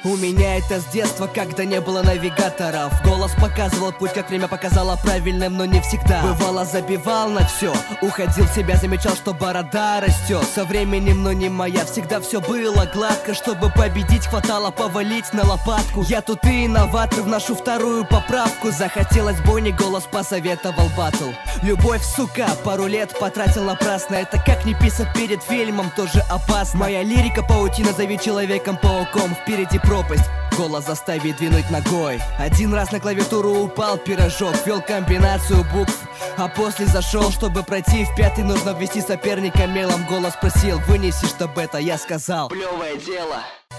У меня это с детства, когда не было навигаторов. Голос показывал путь, как время показало правильным, но не всегда. Бывало, забивал на все, уходил в себя, замечал, что борода растет. Со временем, но не моя, всегда все было гладко. Чтобы победить, хватало повалить на лопатку. Я тут и инноватор, вношу вторую поправку. Захотелось бойни, голос посоветовал батл. Любовь, сука, пару лет потратил напрасно. Это как не писать перед фильмом, тоже опасно. Моя лирика паутина, зови Человеком-пауком. Впереди пропасть, голос заставит двинуть ногой. Один раз на клавиатуру упал пирожок, ввел комбинацию букв, а после зашел. Чтобы пройти в пятый, нужно ввести соперника мелом. Голос просил, вынеси, чтобы это я сказал. Плевое дело.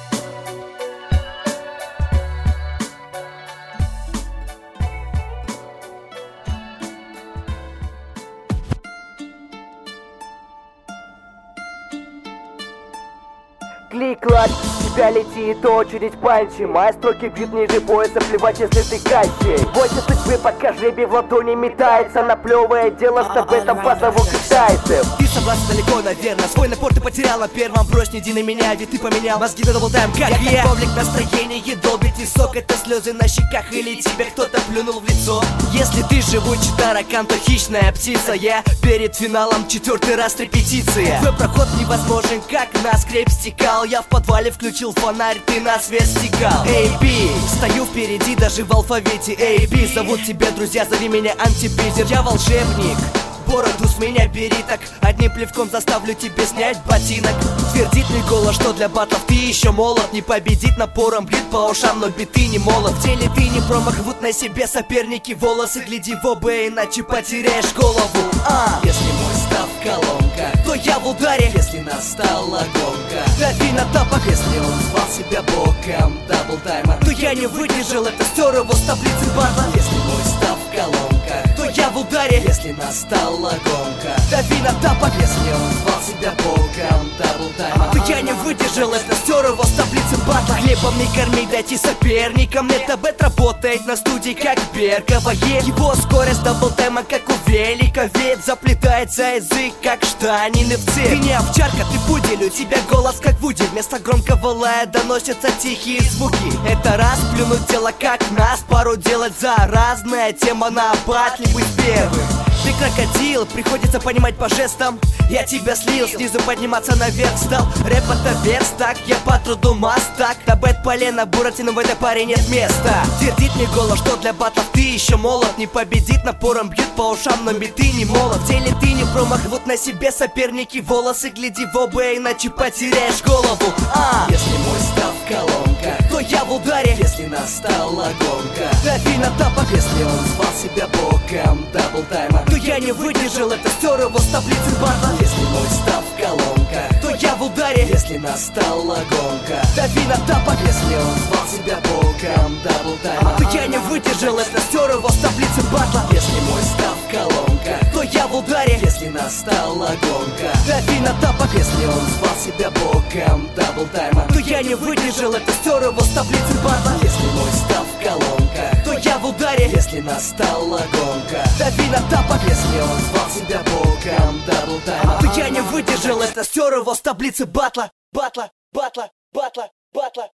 Клик-клак, с тебя летит очередь панчи. Мои строки бьют ниже пояса, плевать, если ты кащей. Бойся судьбы, пока жребий в ладони метается. На плевое дело, с тобой там позову китайцев. Ты собрался далеко, наверное. Свой напор ты потерял на первом. Брось, не иди на меня, ведь ты поменял мозги на даблтайм, как я. Как павлик, настроение долбит и сок. Это слезы на щеках или тебе кто-то плюнул в лицо. Если ты живучий таракан, то хищная птица. Я перед финалом четвертый раз репетиция. Твой проход невозможен, как на скрепь стекал. Я в подвале включил фонарь, ты на свет стекал. A.B. Стою впереди даже в алфавите A.B. Зовут тебя друзья, зови меня антипизер. Я волшебник, бороду с меня бери, так одним плевком заставлю тебе снять ботинок. Твердит мне голос, что для батлов ты еще молод. Не победить напором, бьют по ушам, но биты не молот. В деле ты не промах, рвут на себе соперники волосы. Гляди в оба, иначе потеряешь голову. Если мой став колонка, то я в ударе. Если настала гонка, дави на тапок. Если он звал себя боком даблтайма, то я не выдержал, это стер его с таблицы батла. Если мой став колонка, то я в ударе. Если настала гонка, дави на тапок. Если он звал себя боком даблтайма, то я не выдержал, это стер его с таблицы батла. Хлебом не корми, дайте соперникам. Это бет работает на студии, как Берковое. Его скорость даблтайма, как у велика. Ведь заплетается язык, как штанины в цепь. Ты не овчарка, ты пудель, у тебя голос как Вуди. Вместо громкого лая доносятся тихие звуки. Это раз плюнуть дело, как нас пару делать заразная тема на батле, быть первым. Ты крокодил, приходится понимать по жестам. Я тебя слил, снизу подниматься наверх стал. Рэп это верстак, я по труду мастак. На бэт полено, Буратино, в этой паре нет места. Твердит мне голос, что для батлов ты еще молод. Не победить напором, бьют по ушам, но биты не молот. В деле ты не промах, вот на себе соперники волосы. Гляди в оба, иначе потеряешь голову. Если мой став колонка, то я в ударе. Если настала гонка, дави на тапок. Если он звал себя боком даблтайма, то я не выдержал, это стер его с таблицы батла. Если мой став колонка, то я в ударе. Если настала гонка, дави на тапок. Если он звал себя боком даблтайма, то я не выдержал, это стер его с таблицы батла. Если мой став колонка, то я в ударе. Если настала гонка, дави на тапок. Если он звал себя боком даблтайма, то я не выдержал, это стер его с таблицы батла. Если мой став колонка, то я в ударе. Если настала гонка, дави на тапок. Если он звал себя боком даблтайма, то я не выдержал, это стер его с таблицы батла. Батла, батла, батла.